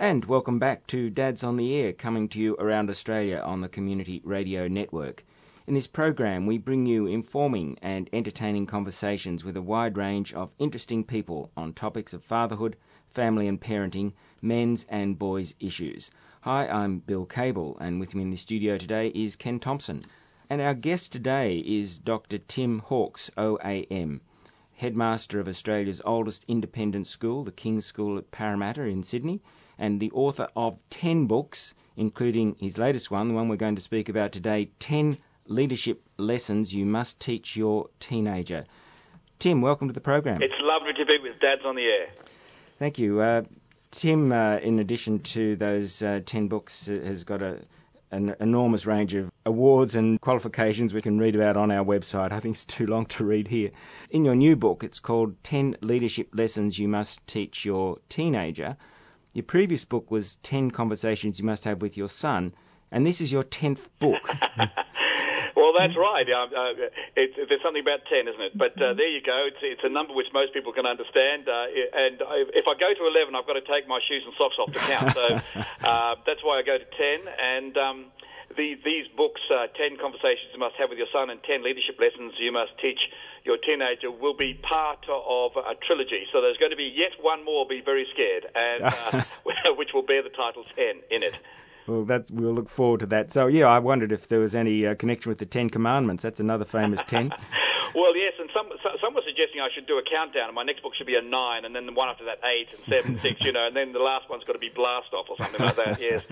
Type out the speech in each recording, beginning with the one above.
And welcome back to Dads on the Air, coming to you around Australia on the Community Radio Network. In this program, we bring you informing and entertaining conversations with a wide range of interesting people on topics of fatherhood, family and parenting, men's and boys' issues. Hi, I'm Bill Cable, and with me in the studio today is Ken Thompson. And our guest today is Dr. Tim Hawkes, OAM, headmaster of Australia's oldest independent school, the King's School at Parramatta in Sydney, and the author of 10 books, including his latest one, the one we're going to speak about today, 10 Leadership Lessons You Must Teach Your Teenager. Tim, welcome to the program. It's lovely to be with Dads on the Air. Thank you. Tim, in addition to those 10 books, has got an enormous range of awards and qualifications we can read about on our website. I think it's too long to read here. In your new book, it's called 10 Leadership Lessons You Must Teach Your Teenager. Your previous book was 10 Conversations You Must Have with Your Son, and this is your 10th book. Well, that's right. There's something about 10, isn't it? But there you go. It's a number which most people can understand. And if I go to 11, I've got to take my shoes and socks off to count. So that's why I go to 10. And these books, 10 Conversations You Must Have with Your Son and 10 Leadership Lessons You Must Teach Your Teenager, will be part of a trilogy. So there's going to be yet one more, Be Very Scared, and which will bear the title 10 in it. Well, we'll look forward to that. So, yeah, I wondered if there was any connection with the 10 Commandments. That's another famous 10. Well, yes, and some were suggesting I should do a countdown, and my next book should be a 9, and then the one after that 8 and 7, 6, and then the last one's got to be Blast Off or something like that, yes.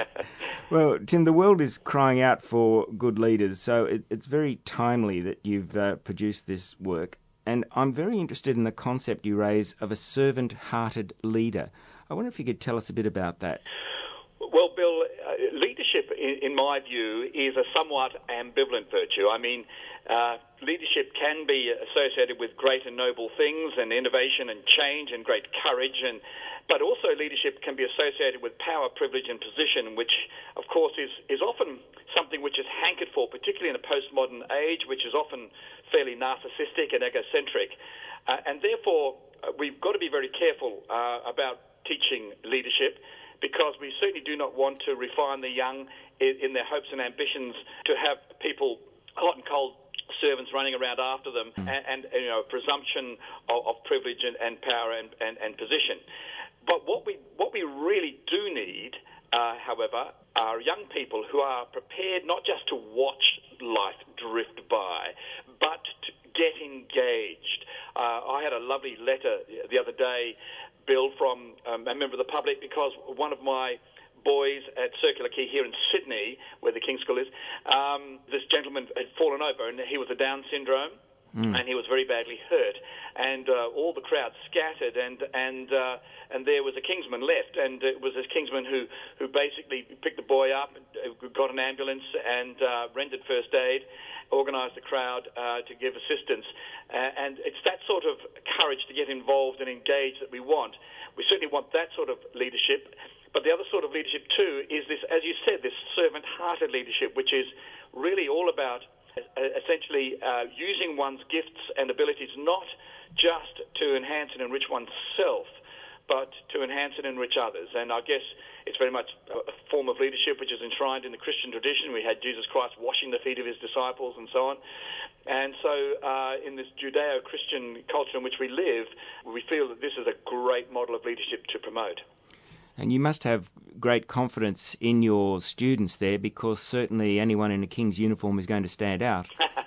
Well, Tim, the world is crying out for good leaders, so it's very timely that you've produced this work. And I'm very interested in the concept you raise of a servant-hearted leader. I wonder if you could tell us a bit about that. Well, Bill, leadership, in my view, is a somewhat ambivalent virtue. I mean, leadership can be associated with great and noble things and innovation and change and great courage, but also leadership can be associated with power, privilege and position, which, of course, is often something which is hankered for, particularly in a postmodern age, which is often fairly narcissistic and egocentric. And therefore, we've got to be very careful about teaching leadership, because we certainly do not want to refine the young in their hopes and ambitions to have people, hot and cold servants, running around after them, and presumption of privilege and power and position. But what we really do need, however, are young people who are prepared not just to watch life drift by, but to get engaged. I had a lovely letter the other day, Bill, from a member of the public, because one of my boys at Circular Quay here in Sydney, where the King's School is, this gentleman had fallen over, and he was a Down syndrome, and he was very badly hurt. And all the crowd scattered, and there was a Kingsman left, and it was this Kingsman who basically picked the boy up, got an ambulance, and rendered first aid, organised the crowd to give assistance. And it's that sort of courage to get involved and engage that we want. We certainly want that sort of leadership. But the other sort of leadership, too, is this, as you said, this servant-hearted leadership, which is really all about essentially using one's gifts and abilities not just to enhance and enrich oneself, but to enhance and enrich others. And I guess it's very much a form of leadership which is enshrined in the Christian tradition. We had Jesus Christ washing the feet of his disciples and so on. And so in this Judeo-Christian culture in which we live, we feel that this is a great model of leadership to promote. And you must have great confidence in your students there, because certainly anyone in a King's uniform is going to stand out.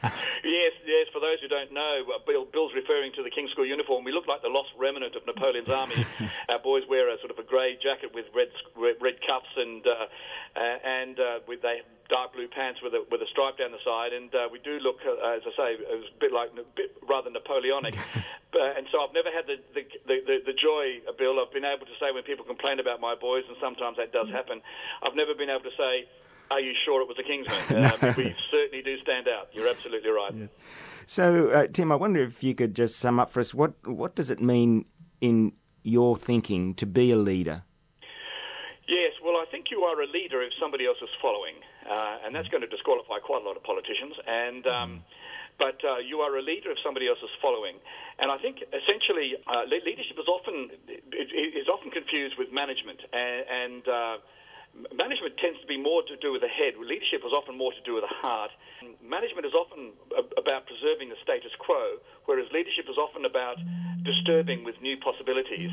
Yes. For those who don't know, Bill's referring to the King's School uniform. We look like the lost remnant of Napoleon's army. Our boys wear a sort of a grey jacket with red cuffs, and with they have dark blue pants with a stripe down the side. And we do look, as I say, a bit rather Napoleonic. And so I've never had the joy, Bill, of being able to say, when people complain about my boys, and sometimes that does happen, I've never been able to say, are you sure it was a Kingsman? We certainly do stand out. You're absolutely right. Yeah. So, Tim, I wonder if you could just sum up for us, what does it mean in your thinking to be a leader? Yes, well, I think you are a leader if somebody else is following, and that's going to disqualify quite a lot of politicians. But you are a leader if somebody else is following. And I think essentially leadership is often is often confused with management, and management tends to be more to do with the head. Leadership is often more to do with the heart. Management is often about preserving the status quo, whereas leadership is often about disturbing with new possibilities.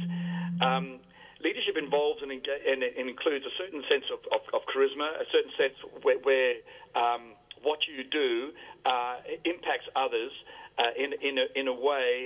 Leadership involves and includes a certain sense of charisma, a certain sense where what you do impacts others in a way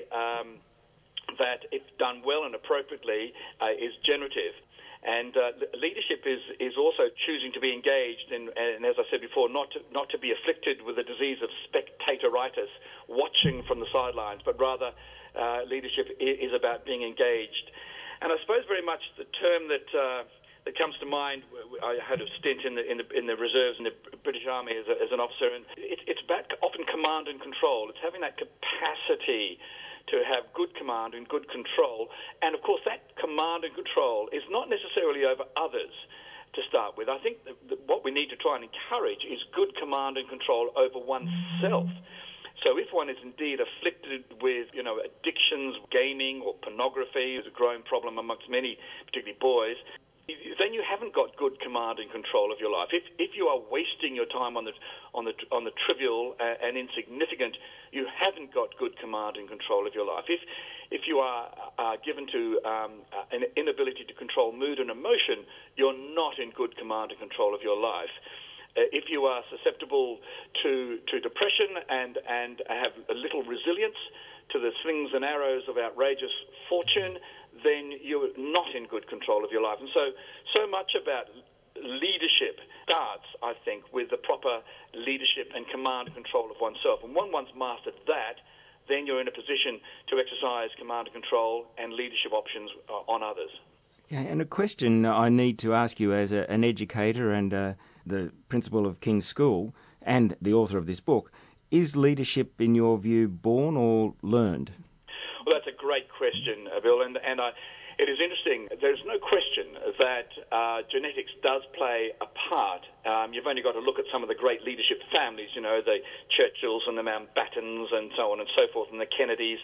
that, if done well and appropriately, is generative. And leadership is also choosing to be engaged, and as I said before, not to be afflicted with the disease of spectatoritis, watching from the sidelines, but rather leadership is about being engaged. And I suppose very much the term that comes to mind, I had a stint in the reserves in the British Army as an officer, and it's about often command and control. It's having that capacity to have good command and good control. And, of course, that command and control is not necessarily over others to start with. I think that what we need to try and encourage is good command and control over oneself. So if one is indeed afflicted with, addictions, gaming or pornography is a growing problem amongst many, particularly boys, then you haven't got good command and control of your life. If you are wasting your time on the trivial and insignificant, you haven't got good command and control of your life. If you are given to an inability to control mood and emotion, you're not in good command and control of your life. If you are susceptible to depression and have a little resilience to the slings and arrows of outrageous fortune, then you're not in good control of your life. And so much about leadership starts, I think, with the proper leadership and command and control of oneself. And once mastered that, then you're in a position to exercise command and control and leadership options on others. Okay, and a question I need to ask you as an educator and the principal of King's School and the author of this book: is leadership, in your view, born or learned? Well, that's a great question, Bill, and it is interesting. There's no question that genetics does play a part. You've only got to look at some of the great leadership families, the Churchills and the Mountbattens and so on and so forth, and the Kennedys,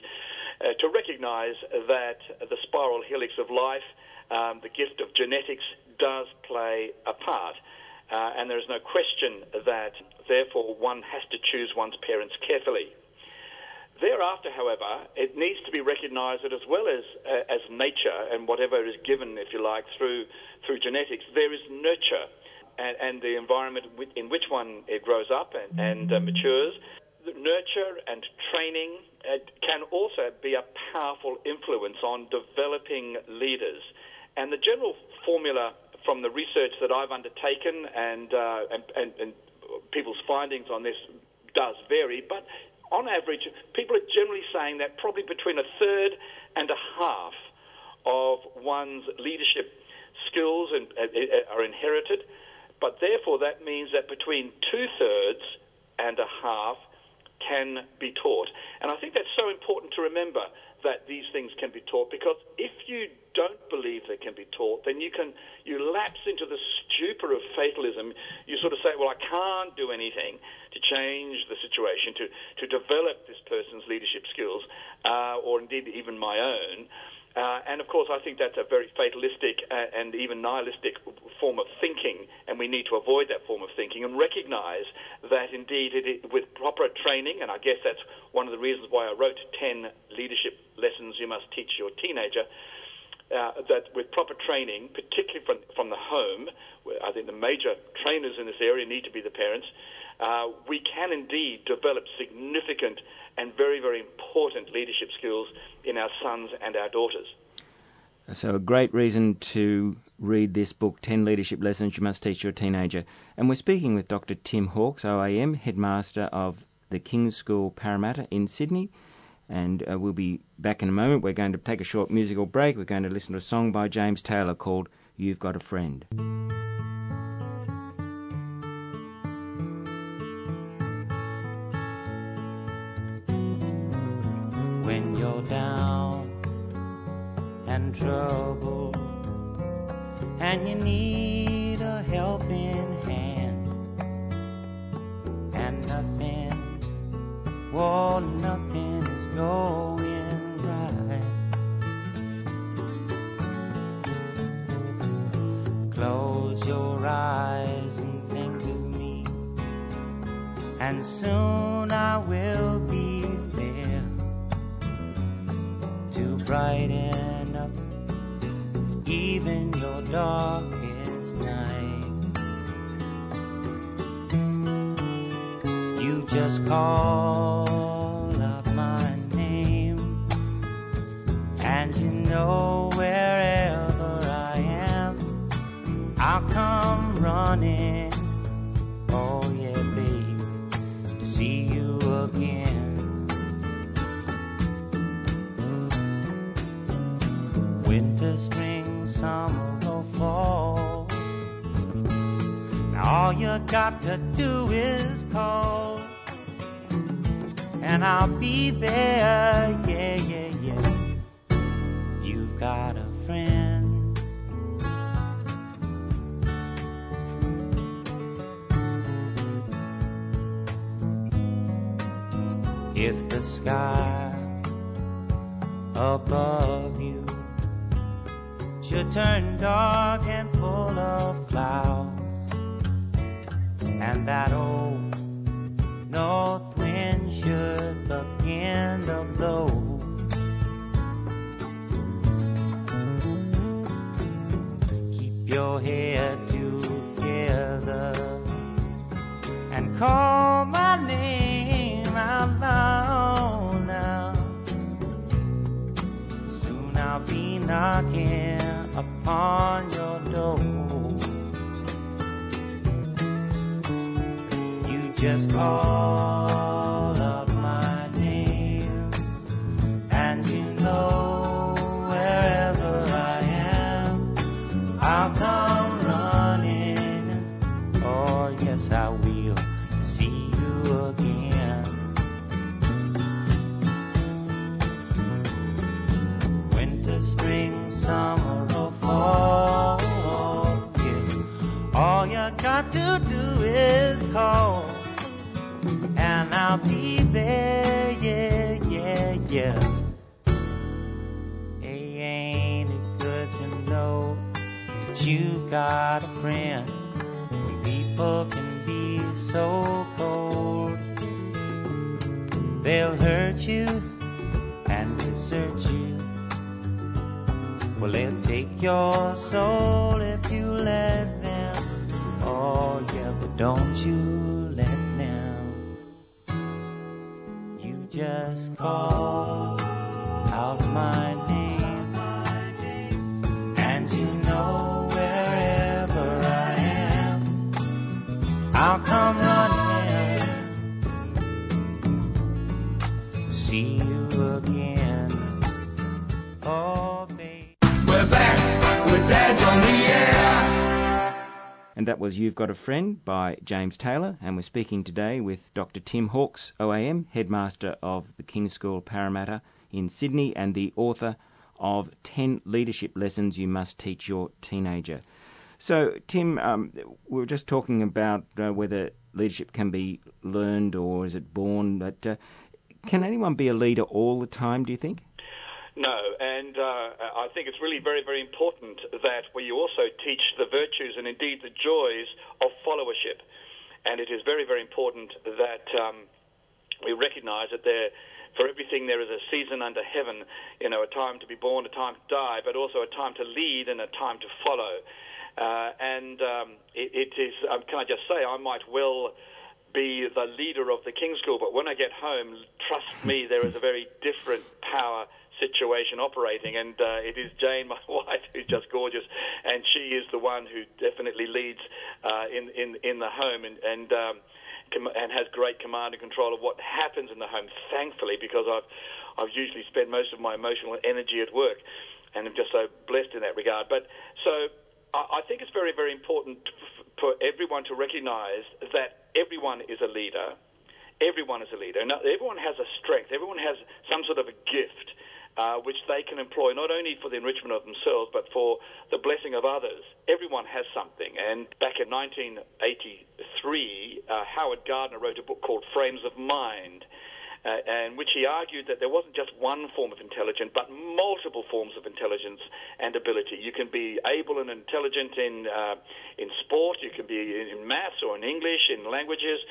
to recognise that the spiral helix of life, the gift of genetics, does play a part. And there is no question that, therefore, one has to choose one's parents carefully. Thereafter, however, it needs to be recognised that as well as nature and whatever is given, if you like, through genetics, there is nurture and the environment in which one grows up and matures. Nurture and training can also be a powerful influence on developing leaders. And the general formula from the research that I've undertaken and people's findings on this does vary, but on average, people are generally saying that probably between a third and a half of one's leadership skills are inherited, but therefore that means that between 2/3 and a half can be taught. And I think that's so important to remember, that these things can be taught, because if you don't believe they can be taught, then you lapse into the stupor of fatalism. You sort of say, well, I can't do anything to change the situation, to develop this person's leadership skills, or indeed even my own. And, of course, I think that's a very fatalistic and even nihilistic form of thinking, and we need to avoid that form of thinking and recognise that, indeed, with proper training, and I guess that's one of the reasons why I wrote 10 leadership lessons you must teach your teenager, that with proper training, particularly from the home, where I think the major trainers in this area need to be the parents, we can indeed develop significant and very, very important leadership skills in our sons and our daughters. So a great reason to read this book, 10 Leadership Lessons You Must Teach Your Teenager. And we're speaking with Dr. Tim Hawkes, OAM, Headmaster of the King's School Parramatta in Sydney. And we'll be back in a moment. We're going to take a short musical break. We're going to listen to a song by James Taylor called You've Got a Friend. When you're down and troubled and you need a helping hand and nothing is going right, and soon I will be there to brighten up even your darkest night. You just call out my name, and you know wherever I am, I'll come running. Oh yeah, babe, to see you again. Winter, spring, summer, or fall, now all you got to do is call, and I'll be there. Yeah, yeah, yeah. You've got a friend. If the sky above you should turn dark and full of clouds, and that old north wind should begin to blow, keep your head together and call my name out loud now. Soon I'll be knocking upon your door. You just call out my name, and you know wherever I am, I'll come running. Oh yes, I will see you again. Winter, spring, summer, or fall, yeah. All you got to do is call, and I'll be there. Yeah, yeah, yeah. Hey, ain't it good to know that you've got a friend when people can be so cold? They'll hurt you and desert you. Well, they'll take your soul if you let them. Oh, yeah, but don't you let them. You just call out my name, and you know wherever I am, I'll come running to see you again. Oh, baby. We're back with Dads on the Air. And that was You've Got a Friend by James Taylor, and we're speaking today with Dr. Tim Hawkes, OAM, Headmaster of the King's School Parramatta in Sydney and the author of 10 Leadership Lessons You Must Teach Your Teenager. So, Tim, we were just talking about whether leadership can be learned or is it born, but can anyone be a leader all the time, do you think? No, and I think it's really very, very important that we also teach the virtues and indeed the joys of followership. And it is very, very important that we recognise that for everything there is a season under heaven, a time to be born, a time to die, but also a time to lead and a time to follow. It is, can I just say, I might well be the leader of the King's School, but when I get home, trust me, there is a very different power situation operating, and it is Jane, my wife, who's just gorgeous, and she is the one who definitely leads in the home and has great command and control of what happens in the home, thankfully, because I've usually spent most of my emotional energy at work, and I'm just so blessed in that regard. But so I think it's very, very important for everyone to recognise that everyone is a leader. Everyone is a leader. Now, everyone has a strength. Everyone has some sort of a gift which they can employ not only for the enrichment of themselves but for the blessing of others. Everyone has something. And back in 1983, Howard Gardner wrote a book called Frames of Mind. in which he argued that there wasn't just one form of intelligence, but multiple forms of intelligence and ability. You can be able and intelligent in sport, you can be in maths or in English, in languages,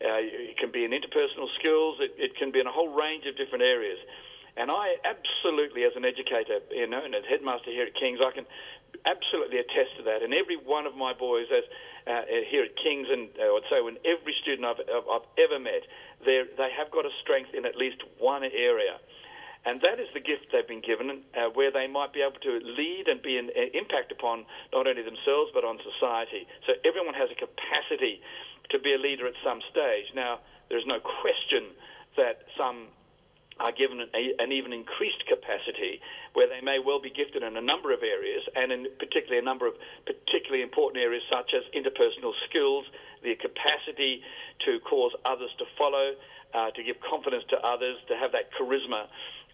it can be in interpersonal skills, it can be in a whole range of different areas. And I absolutely, as an educator, and as headmaster here at King's, I can absolutely attest to that. And every one of my boys here at King's, and I would say when every student I've ever met, they have got a strength in at least one area. And that is the gift they've been given, where they might be able to lead and be an impact upon not only themselves but on society. So everyone has a capacity to be a leader at some stage. Now, there's no question that some are given an even increased capacity where they may well be gifted in a number of areas, and in particularly a number of particularly important areas such as interpersonal skills, the capacity to cause others to follow, to give confidence to others, to have that charisma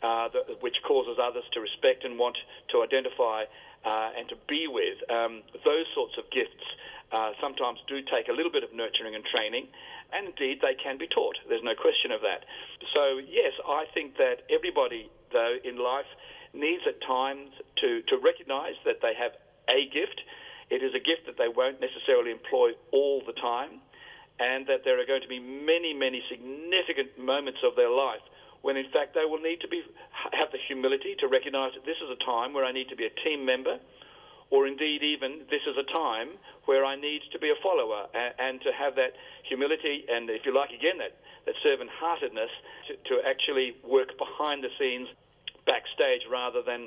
which causes others to respect and want to identify and to be with. Those sorts of gifts sometimes do take a little bit of nurturing and training, and indeed they can be taught. There's no question of that. So yes, I think that everybody, though, in life needs at times to recognise that they have a gift. It is a gift that they won't necessarily employ all the time, and that there are going to be many, many significant moments of their life when in fact they will need to have the humility to recognise that this is a time where I need to be a team member, or indeed even this is a time where I need to be a follower, and to have that humility and, if you like, again, that servant-heartedness to actually work behind the scenes, backstage, rather than,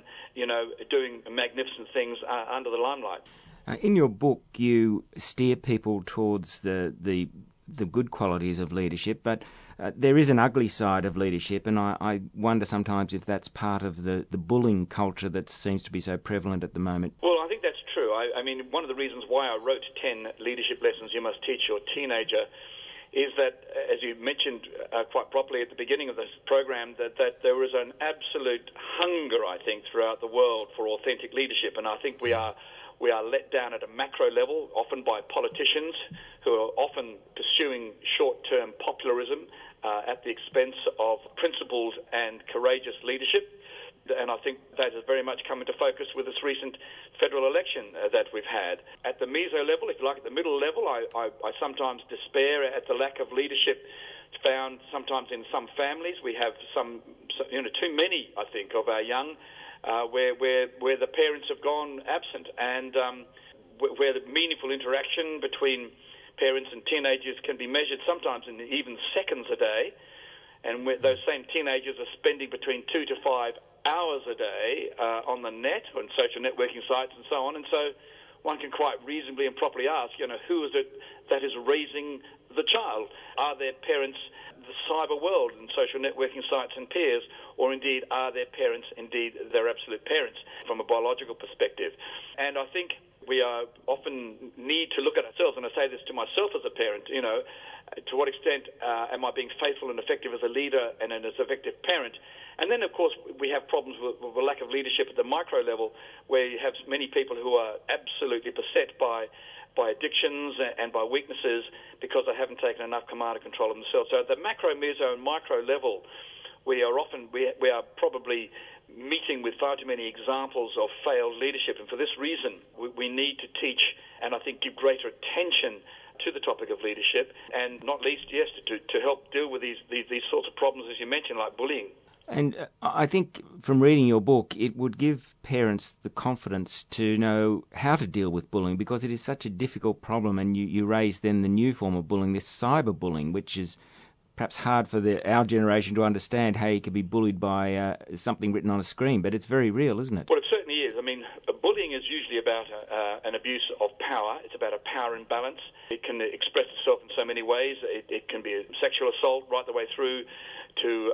doing magnificent things under the limelight. In your book, you steer people towards the good qualities of leadership, but there is an ugly side of leadership, and I wonder sometimes if that's part of the bullying culture that seems to be so prevalent at the moment. Well, I think that's true. I mean, one of the reasons why I wrote 10 leadership lessons you must teach your teenager is that, as you mentioned quite properly at the beginning of this program, that there is an absolute hunger, I think, throughout the world for authentic leadership, and I think we are let down at a macro level, often by politicians who are often pursuing short-term popularism at the expense of principled and courageous leadership. And I think that has very much come into focus with this recent federal election that we've had. At the meso level, if you like, at the middle level, I sometimes despair at the lack of leadership found sometimes in some families. We have too many, I think, of our young where the parents have gone absent, and where the meaningful interaction between parents and teenagers can be measured sometimes in even seconds a day, and where those same teenagers are spending between 2 to 5 hours a day on the net, on social networking sites and so on. And so one can quite reasonably and properly ask, who is it that is raising the child? Are their parents the cyber world and social networking sites and peers, or indeed are their parents indeed their absolute parents from a biological perspective? And I think we often need to look at ourselves, and I say this to myself as a parent, to what extent am I being faithful and effective as a leader and as an effective parent? And then, of course, we have problems with the lack of leadership at the micro level, where you have many people who are absolutely beset by addictions and by weaknesses because they haven't taken enough command and control of themselves. So at the macro, meso, and micro level, we are probably meeting with far too many examples of failed leadership, and for this reason, we need to teach and I think give greater attention to the topic of leadership, and not least, yes, to help deal with these sorts of problems, as you mentioned, like bullying. And I think from reading your book, it would give parents the confidence to know how to deal with bullying, because it is such a difficult problem, and you raise then the new form of bullying, this cyberbullying, which is perhaps hard for our generation to understand how you could be bullied by something written on a screen, but it's very real, isn't it? Well, it certainly is. I mean, bullying is usually about an abuse of power. It's about a power imbalance. It can express itself in so many ways. It can be a sexual assault right the way through to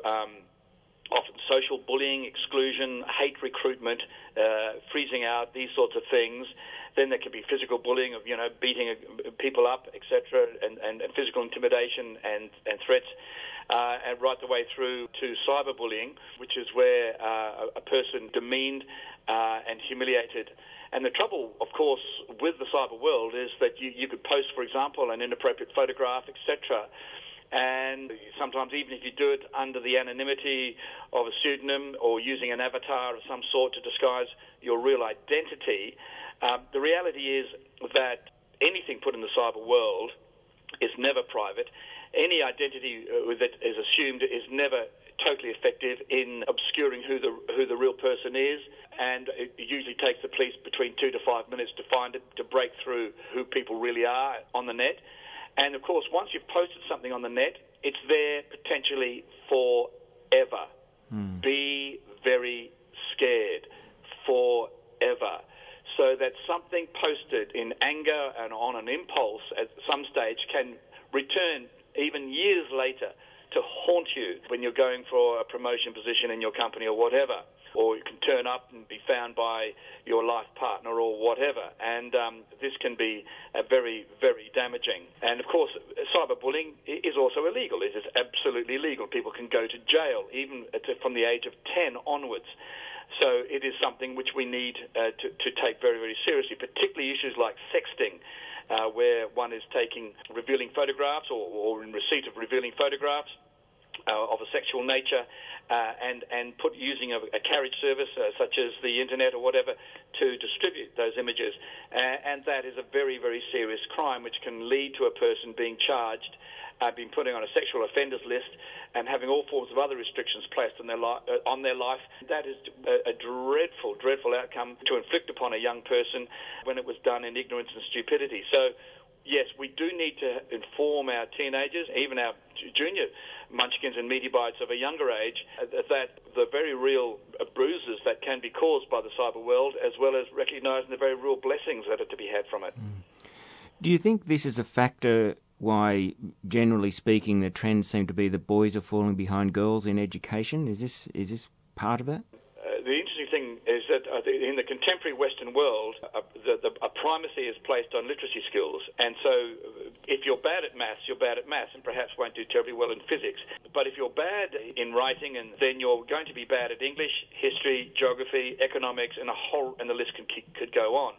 often social bullying, exclusion, hate recruitment, freezing out, these sorts of things. Then there can be physical bullying of, beating people up, etc., and physical intimidation and threats, and right the way through to cyberbullying, which is where a person demeaned and humiliated. And the trouble, of course, with the cyber world is that you could post, for example, an inappropriate photograph, etc., And sometimes even if you do it under the anonymity of a pseudonym or using an avatar of some sort to disguise your real identity, the reality is that anything put in the cyber world is never private. Any identity that is assumed is never totally effective in obscuring who the real person is, and it usually takes the police between 2 to 5 minutes to find it, to break through who people really are on the net. And of course, once you've posted something on the net, it's there potentially forever. Be very scared forever. So that something posted in anger and on an impulse at some stage can return even years later to haunt you when you're going for a promotion position in your company or whatever. Or you can turn up and be found by your life partner or whatever. And this can be very, very damaging. And of course, cyberbullying is also illegal. It is absolutely illegal. People can go to jail, even from the age of 10 onwards. So it is something which we need to take very, very seriously, particularly issues like sexting, where one is taking revealing photographs or in receipt of revealing photographs of a sexual nature, and using a carriage service such as the internet or whatever to distribute those images. And that is a very, very serious crime which can lead to a person being charged, being put on a sexual offenders list, and having all forms of other restrictions placed on their life. That is a dreadful, dreadful outcome to inflict upon a young person when it was done in ignorance and stupidity. So, yes, we do need to inform our teenagers, even our junior munchkins and meaty bites of a younger age, that the very real bruises that can be caused by the cyber world, as well as recognising the very real blessings that are to be had from it. Do you think this is a factor why, generally speaking, the trends seem to be that boys are falling behind girls in education? Is this part of that? The interesting thing is that in the contemporary Western world, a primacy is placed on literacy skills. And so if you're bad at maths, you're bad at maths and perhaps won't do terribly well in physics. But if you're bad in writing, then you're going to be bad at English, history, geography, economics, and the list could go on.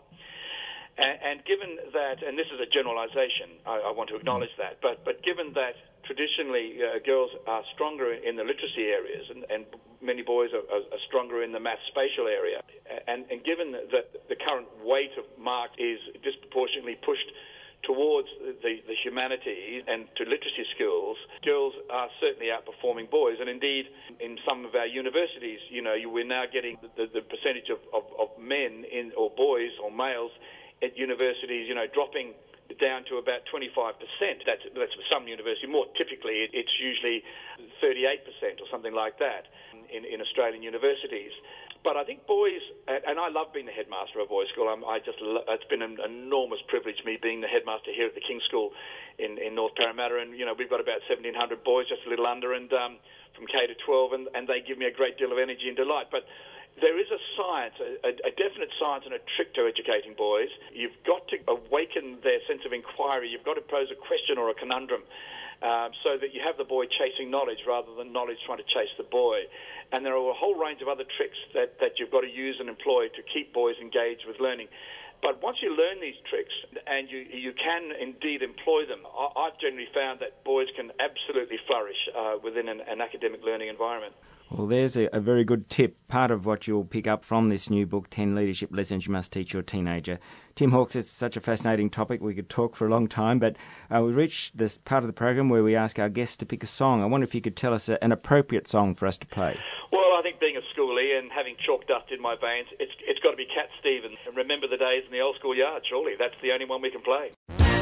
And given that, and this is a generalization, I want to acknowledge that, but given that traditionally girls are stronger in the literacy areas and many boys are stronger in the math spatial area, and given that the current weight of marks is disproportionately pushed towards the humanities and to literacy skills, girls are certainly outperforming boys. And indeed, in some of our universities, we're now getting the percentage of men or boys or males at universities, dropping down to about 25%. That's for some universities. More typically, it's usually 38% or something like that in Australian universities. But I think boys, and I love being the headmaster of a boys' school. It's been an enormous privilege, me being the headmaster here at the King's School in North Parramatta. And, we've got about 1,700 boys, just a little under, and from K to 12, and they give me a great deal of energy and delight. But there is a science, a definite science and a trick to educating boys. You've got to awaken their sense of inquiry. You've got to pose a question or a conundrum so that you have the boy chasing knowledge rather than knowledge trying to chase the boy. And there are a whole range of other tricks that you've got to use and employ to keep boys engaged with learning. But once you learn these tricks, and you can indeed employ them, I've generally found that boys can absolutely flourish within an academic learning environment. Well, there's a very good tip, part of what you'll pick up from this new book, 10 Leadership Lessons You Must Teach Your Teenager. Tim Hawkes, it's such a fascinating topic. We could talk for a long time, but we reached this part of the program where we ask our guests to pick a song. I wonder if you could tell us an appropriate song for us to play. Well, I think being a schoolie and having chalk dust in my veins, it's got to be Cat Stevens. And Remember the Days in the Old School Yard, surely. That's the only one we can play.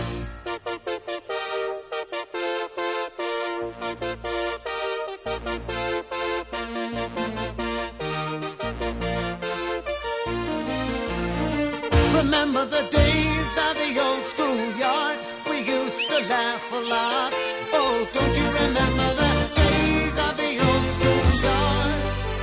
Remember the days at the old schoolyard? We used to laugh a lot. Oh, don't you remember the days at the old schoolyard?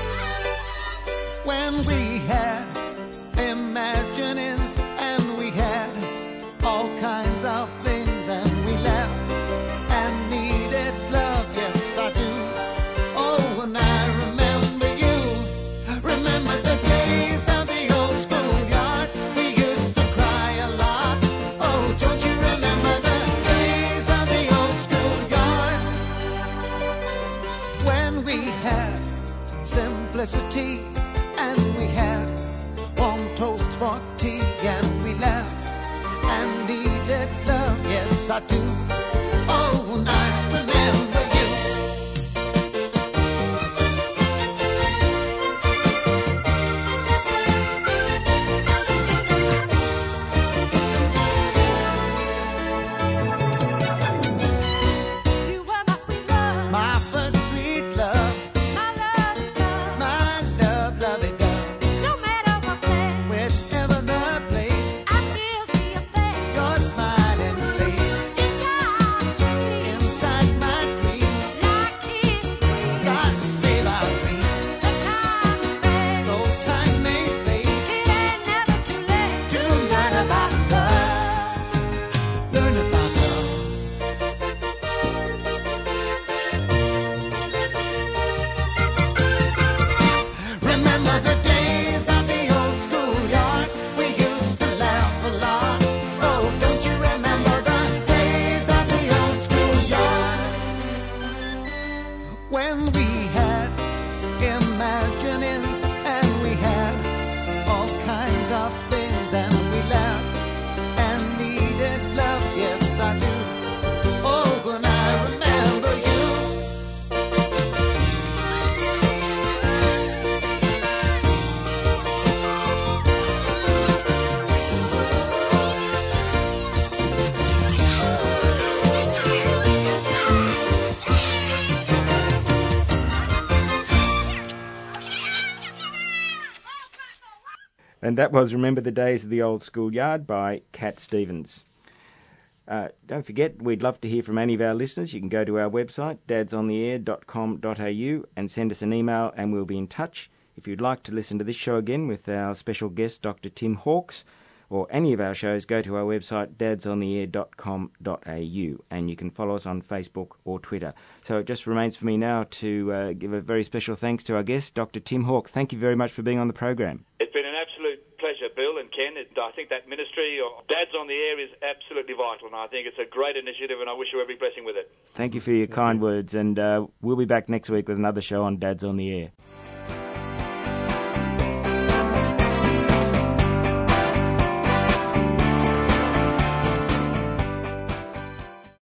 When we had imaginings and we had all kinds of things, and we laughed and needed love. Yes, I do. Oh, and I remember you. Remember the days of the old schoolyard? We used to cry a lot. Oh, don't you remember the days of the old schoolyard? And that was Remember the Days of the Old Schoolyard by Cat Stevens. Don't forget, we'd love to hear from any of our listeners. You can go to our website, dadsontheair.com.au, and send us an email and we'll be in touch. If you'd like to listen to this show again with our special guest, Dr. Tim Hawkes, or any of our shows, go to our website, dadsontheair.com.au, and you can follow us on Facebook or Twitter. So it just remains for me now to give a very special thanks to our guest, Dr. Tim Hawkes. Thank you very much for being on the program. It's been an absolute pleasure, Bill and Ken. I think that ministry of Dads on the Air is absolutely vital, and I think it's a great initiative, and I wish you every blessing with it. Thank you for your kind words, and we'll be back next week with another show on Dads on the Air.